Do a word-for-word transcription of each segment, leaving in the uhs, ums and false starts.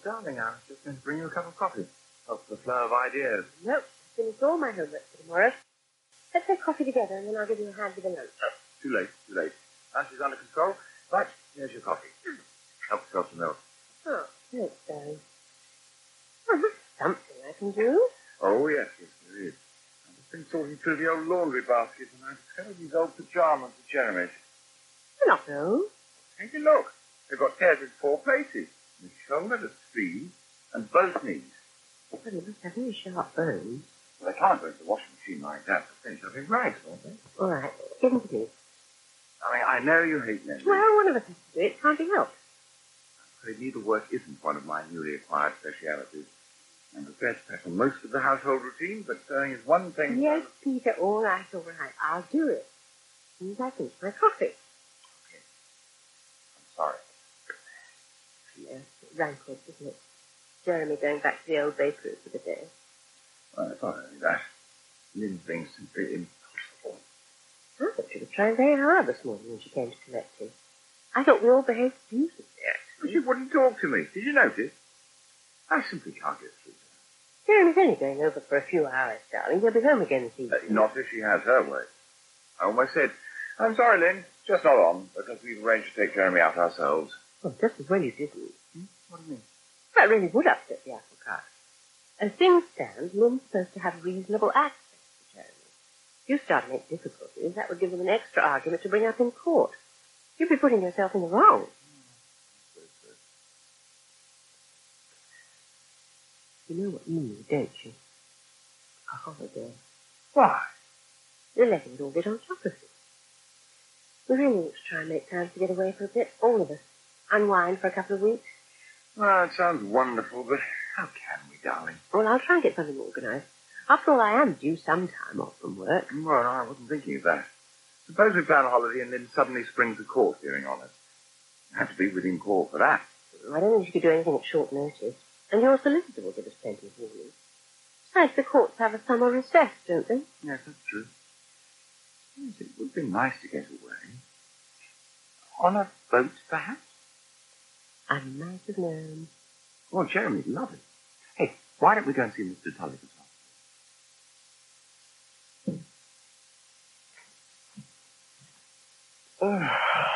darling, I was just going to bring you a cup of coffee. Help the flow of ideas. Nope, I've finished all my homework for tomorrow. Let's have coffee together, and then I'll give you a hand with the lunch. Oh, too late, too late. Lunch is under control. Right, here's your coffee. Help yourself to milk. Oh, thanks, darling. Oh, there's something I can do. Oh, yes, yes, there is. I've just been sorting through the old laundry basket, and I discovered these old pajamas of Jeremy's. They're not old. Take a look. They've got tears in four places. The shoulder, the sleeve, and both knees. Well, they must have very sharp bones. Well, they can't go into the washing machine like that. They'll finish up in rags, won't they? All right, get into this. I mean, I know you hate men. Well, one of us has to do it. It can't be helped. I'm afraid needlework isn't one of my newly acquired specialities. I'm prepared to tackle most of the household routine, but sewing is one thing... Yes, Peter, all right, all right. I'll do it. As soon as I finish my coffee. Okay. I'm sorry. Yes, it rankles, isn't it? Jeremy going back to the old bakery for the day. Well, it's not only that. Lynn's being simply impossible. I thought she was trying very hard this morning when she came to collect him. I thought we all behaved beautifully, actually. But she wouldn't talk to me. Did you notice? I simply can't get through to her. Jeremy's only going over for a few hours, darling. He'll be home again this evening. Uh, not if she has her way. I almost said, I'm sorry, Lynn, just not on, because we've arranged to take Jeremy out ourselves. Well, just as well you didn't. Hmm? What do you mean? That really would upset the apple cart. As things stand, Lynn's supposed to have reasonable access to Jeremy. If you start to make difficulties, that would give them an extra argument to bring up in court. You'd be putting yourself in the wrong. You know what you need, don't you? A holiday. Why? You're letting it all get on top of you. We really ought to try and make time to get away for a bit, all of us. Unwind for a couple of weeks. Well, it sounds wonderful, but how can we, darling? Well, I'll try and get something organised. After all, I am due some time off from work. Well, I wasn't thinking of that. Suppose we plan a holiday and then suddenly springs a court hearing on us. You have to be within court for that. I don't think you could do anything at short notice. And your solicitor will give us plenty of warning. Besides, the courts have a summer recess, don't they? Yes, that's true. Yes, it would be nice to get away. On a boat, perhaps? I might have known. Oh, Jeremy'd love it. Hey, why don't we go and see Mister Tully this afternoon?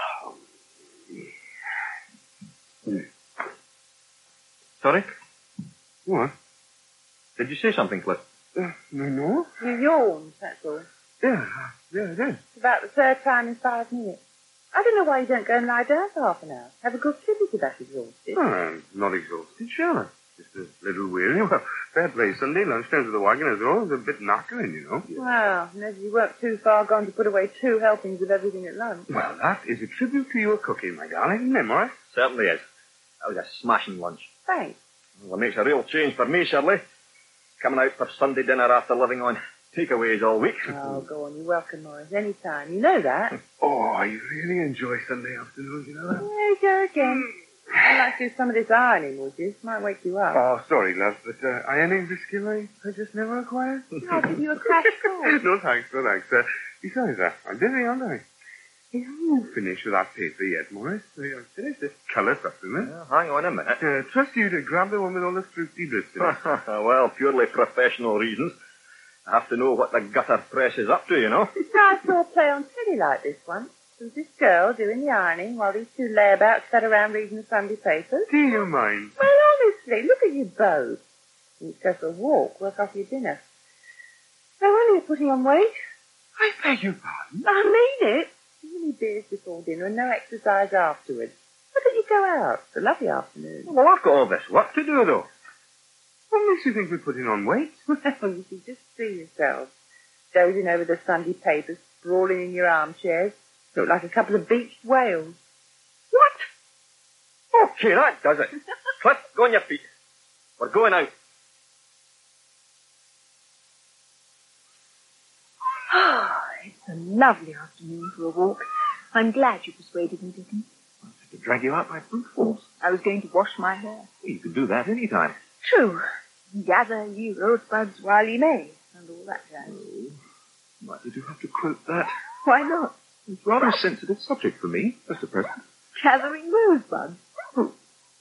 Sorry? What? Did you say something, Cliff? Uh, no, no. You yawned, that's all. Yeah, yeah, it is. It's about the third time in five minutes. I don't know why you don't go and lie down for half an hour. Have a good sleep if you're that exhausted. Oh, I'm not exhausted, sure. Just a little weary. Well, fair play Sunday, lunchtime to the wagon as well. It's a bit knackering, you know. Well, unless you weren't too far gone to put away two helpings of everything at lunch. Well, that is a tribute to your cooking, my darling, isn't it, Morris? Certainly is. That was a smashing lunch. Thanks. Well, it makes a real change for me, Shirley. Coming out for Sunday dinner after living on takeaways all week. Oh, go on. You're welcome, Morris. Any time. You know that. Oh, I really enjoy Sunday afternoons, you know that? There you go again. I'd like to do some of this ironing, would you? Might wake you up. Oh, sorry, love, but uh, ironing the skill I, I just never acquired. I'll give you a crash course. No thanks, no thanks. Uh, besides that, I'm busy, aren't I? You haven't finished with that paper yet, Morris. I've finished this colour supplement. Yeah, hang on a minute. Uh, trust you to grab the one with all the fruity bits in it. Well, purely professional reasons. I have to know what the gutter press is up to, you know. I saw a play on telly like this once. There was this girl doing the ironing while these two layabouts sat around reading the Sunday papers. Do you mind? Well, honestly, look at you both. You go for a walk, work off your dinner. No wonder you're putting on weight. I beg your pardon? I mean it. Too many beers before dinner and no exercise afterwards. Why don't you go out? It's a lovely afternoon. Well, I've got all this work to do, though. What makes you think we're putting on weight? Well, you should just see yourselves. Dozing over the Sunday papers, sprawling in your armchairs. Look like a couple of beached whales. What? Okay, that does it. Cliff, go on your feet. We're going out. Ah, it's a lovely afternoon for a walk. I'm glad you persuaded me, Dickon. I had to drag you out by brute force. I was going to wash my hair. Well, you can do that any time. True. Gather ye rosebuds while ye may, and all that jazz. Oh, why did you have to quote that? Why not? It's rather a sensitive subject for me, just a present. Gathering rosebuds?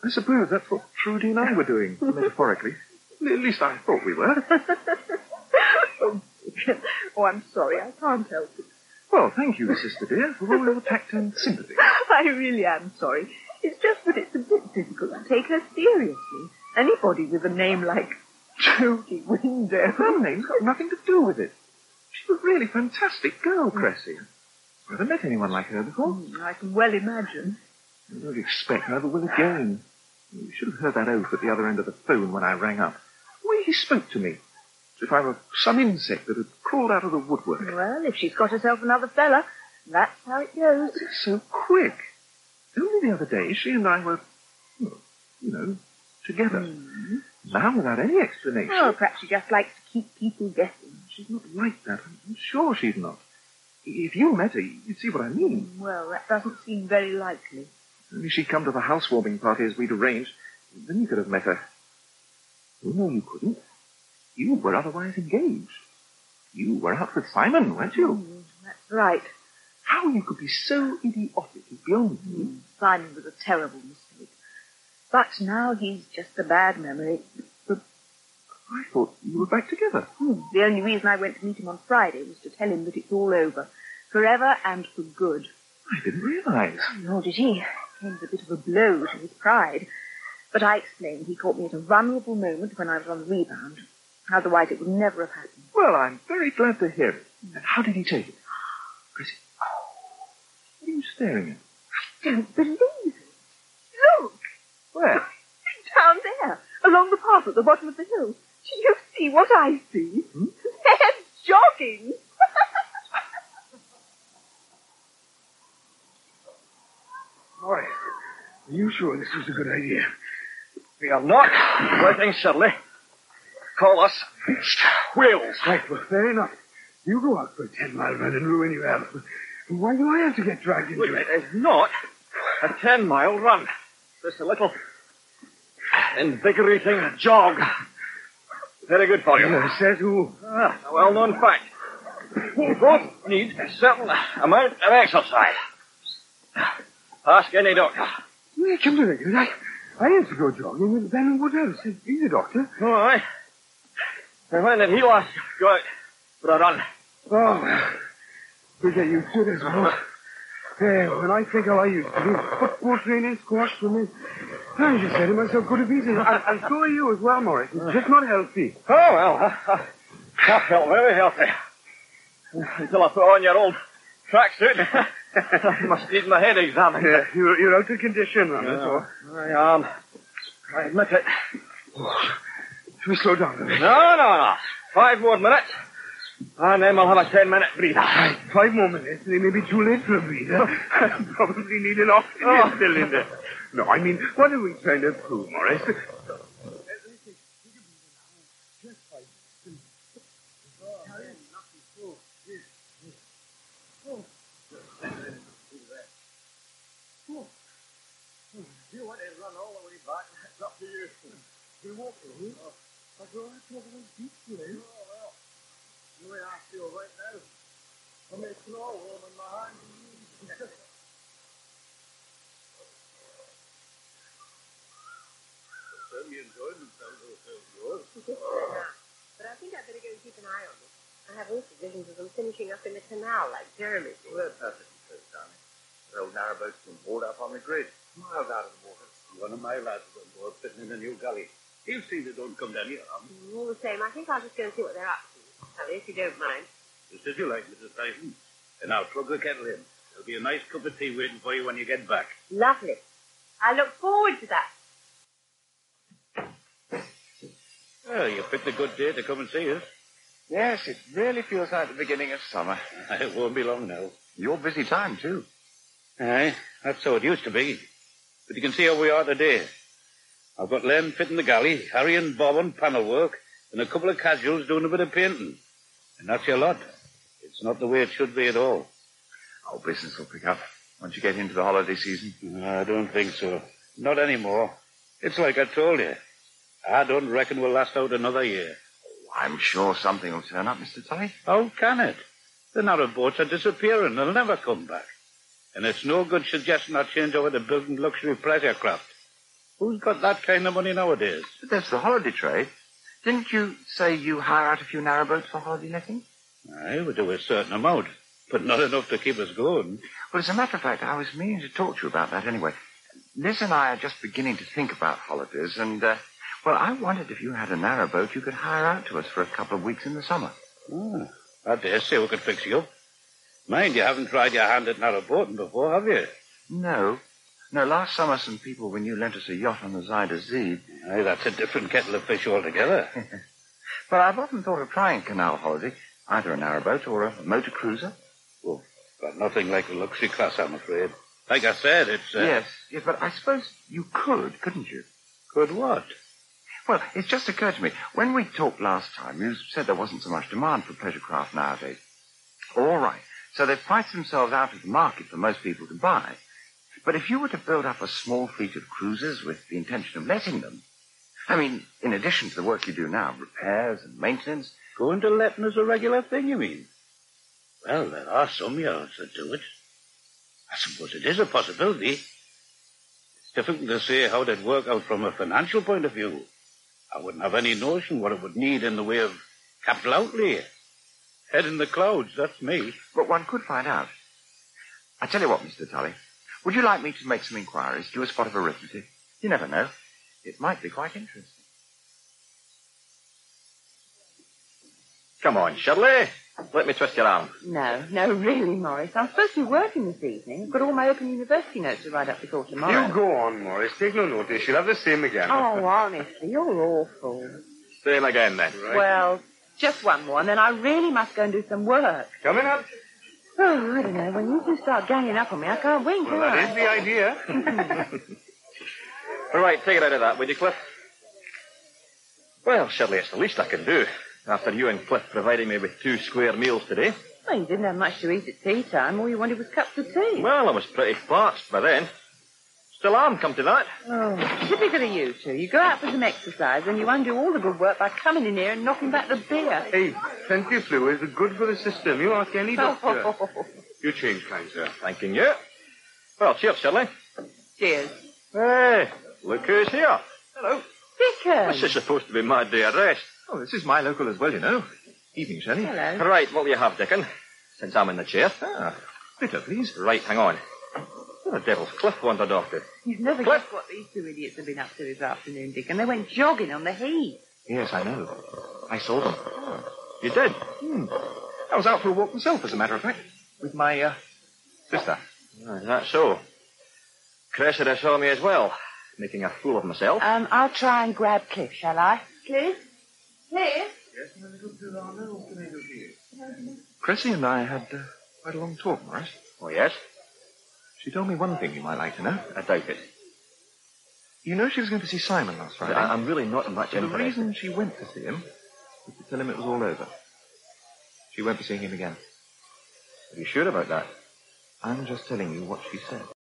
I suppose that's what Trudy and I were doing, metaphorically. At least I thought we were. oh, oh, I'm sorry. I can't help it. Well, thank you, sister dear, for all your tact and sympathy. I really am sorry. It's just that it's a bit difficult to take her seriously. Anybody with a name like Trudy Window. Her name's got nothing to do with it. She's a really fantastic girl, Cressy. I've never met anyone like her before. Mm, I can well imagine. I don't expect I ever will again. You should have heard that oath at the other end of the phone when I rang up. The way he spoke to me. As if I were some insect that had crawled out of the woodwork. Well, if she's got herself another fella, that's how it goes. But it's so quick. Only the other day, she and I were, well, you know, together. Mm. Now, without any explanation. Oh, perhaps she just likes to keep people guessing. She's not like that. I'm sure she's not. If you met her, you'd see what I mean. Well, that doesn't seem very likely. Only she'd come to the housewarming party as we'd arranged. Then you could have met her. Oh, no, you couldn't. You were otherwise engaged. You were out with Simon, weren't you? Mm, that's right. How you could be so idiotic is beyond me. Mm, Simon was a terrible mistake. But now he's just a bad memory. But I thought you were back together. Mm, the only reason I went to meet him on Friday was to tell him that it's all over. Forever and for good. I didn't realize. Nor did he. It came as a bit of a blow to his pride. But I explained he caught me at a vulnerable moment when I was on the rebound. Otherwise it would never have happened. Well, I'm very glad to hear it. And how did he take it? Chrissy, oh, what are you staring at? I don't believe it. Look! Where? Down there, along the path at the bottom of the hill. Do you see what I see? Hmm? They're jogging. Boy, are you sure this was a good idea? We are not waiting steadily. Call us wheels. Right, well, fair enough. You go out for a ten-mile run and ruin your health. But why do I have to get dragged into it? It's not a ten-mile run. Just a little invigorating jog. Very good for you. Uh, says who? Ah, a well-known fact. You both need a certain amount of exercise. Ask any doctor. Well, come to think of it, I, I used to go jogging with Ben Woodhouse. He's a doctor. All right. And when did he last go out for a run? Oh, well, we get used to it as well. Yeah, when I think how I used to do football training, squash, swimming, I just say to myself, good to be there. And, and so are you as well, Morris. It's just not healthy. Oh, well, I, I, I felt very healthy. Until I put on your old tracksuit. I must need my head examined. Yeah, you're, you're out of condition, man, that's all. I am. I admit it. Oh, should we slow down a bit? No, no, no. Five more minutes, and then we'll have a ten-minute breather. Right, five more minutes, and it may be too late for a breather. I probably need an oxygen Oh. cylinder. No, I mean, what are we trying to prove, Morris? You want to run all the way back? It's up to you. You walk through. I go out to the beach today. Oh, well. The way I feel right now. I may crawl warm in my hands and knees. Certainly enjoyed themselves also yours. But I think I'd better go and keep an eye on them. I have also visions of them finishing up in the canal like Jeremy did. Well, they're perfectly close, darling. The old narrowboat's been moored up on the grid, miles out of the water. One of my lads is on board, sitting in a new gully. He'll see they don't come down here. Um. All the same, I think I'll just go and see what they're up to. Sally, if you don't mind. Just as you like, Missus Tyson. And now plug the kettle in. There'll be a nice cup of tea waiting for you when you get back. Lovely. I look forward to that. Well, you picked a good day to come and see us. Yes, it really feels like the beginning of summer. It won't be long now. Your busy time, too. Aye, that's how it used to be. But you can see how we are today. I've got Len fitting the galley, Harry and Bob on panel work, and a couple of casuals doing a bit of painting. And that's your lot. It's not the way it should be at all. Oh, business will pick up once you get into the holiday season. No, I don't think so. Not anymore. It's like I told you. I don't reckon we'll last out another year. I'm sure something will turn up, Mister Tully. How can it? The narrow boats are disappearing. They'll never come back. And it's no good suggesting I change over to building luxury pleasure craft. Who's got that kind of money nowadays? But there's the holiday trade. Didn't you say you hire out a few narrowboats for holiday letting? Aye, we do a certain amount, but not enough to keep us going. Well, as a matter of fact, I was meaning to talk to you about that anyway. Liz and I are just beginning to think about holidays, and, uh, well, I wondered if you had a narrowboat you could hire out to us for a couple of weeks in the summer. Oh, I dare say we could fix you up. Mind, you haven't tried your hand at narrowboating before, have you? No. No, last summer some people when you lent us a yacht on the Zyder Zee. Aye, that's a different kettle of fish altogether. But I've often thought of trying a canal holiday, either a narrowboat or a motor cruiser. Well, got nothing like the luxury class, I'm afraid. Like I said, it's... Uh... Yes, yes, but I suppose you could, couldn't you? Could what? Well, it's just occurred to me, when we talked last time, you said there wasn't so much demand for pleasure craft nowadays. All right, so they've priced themselves out of the market for most people to buy. But if you were to build up a small fleet of cruisers with the intention of letting them, I mean, in addition to the work you do now, repairs and maintenance... Going to letting is a regular thing, you mean? Well, there are some yards that do it. I suppose it is a possibility. It's difficult to say how it'd work out from a financial point of view. I wouldn't have any notion what it would need in the way of capital outlay. Head in the clouds, that's me. But one could find out. I tell you what, Mister Tully, would you like me to make some inquiries, do a spot of arithmetic? You never know. It might be quite interesting. Come on, Shirley. Let me twist your arm. No, no, really, Morris. I'm supposed to be working this evening. I've got all my Open University notes to write up before tomorrow. You go on, Morris. Take no notice. You'll have the same again. Oh, honestly, you're awful. Same again, then. Right. Well, just one more, and then I really must go and do some work. Coming up. Oh, I don't know. When you two start ganging up on me, I can't wink, Well, can that I? is the idea. All right, take it out of that, would you, Cliff? Well, Shirley, it's the least I can do. After you and Cliff providing me with two square meals today. Well, you didn't have much to eat at tea time. All you wanted was cups of tea. Well, I was pretty parched by then. Still am, come to that. Oh, typical of you two. You go out for some exercise and you undo all the good work by coming in here and knocking back the beer. Hey, plenty of fluids are good for the system. You ask any doctor. Oh. You change, kind sir. Thanking you. Well, cheers, Shirley. Cheers. Hey, look who's here. Hello. Dickon. This is supposed to be my day of rest. Oh, this is my local as well, you know. Evening, Shelley. Hello. Right, what will you have, Dickon? Since I'm in the chair. Ah, bitter, please. Right, hang on. Where the devil's Cliff wandered off to? You've never Cliff. guessed what these two idiots have been up to this afternoon, Dickon. They went jogging on the heath. Yes, I know. I saw them. You did? Hmm. I was out for a walk myself, as a matter of fact, with my, uh, sister. Oh, is that so? Cressida saw me as well, making a fool of myself. Um, I'll try and grab Cliff, shall I? Cliff? Cliff? Cressy and I had uh, quite a long talk, Morris. Oh, yes? She told me one thing you might like to know. I doubt it. You know she was going to see Simon last Friday? I, I'm really not much But the interested. reason she went to see him was to tell him it was all over. She won't be seeing him again. Are you sure about that? I'm just telling you what she said.